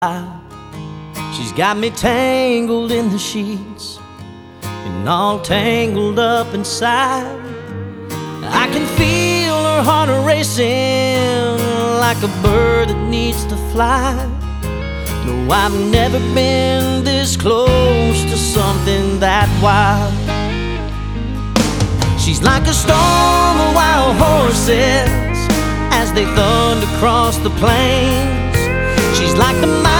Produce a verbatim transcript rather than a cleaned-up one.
She's got me tangled in the sheets and all tangled up inside. I can feel her heart racing like a bird that needs to fly. No, I've never been this close to something that wild. She's like a storm of wild horses as they thunder across the plains. She's like the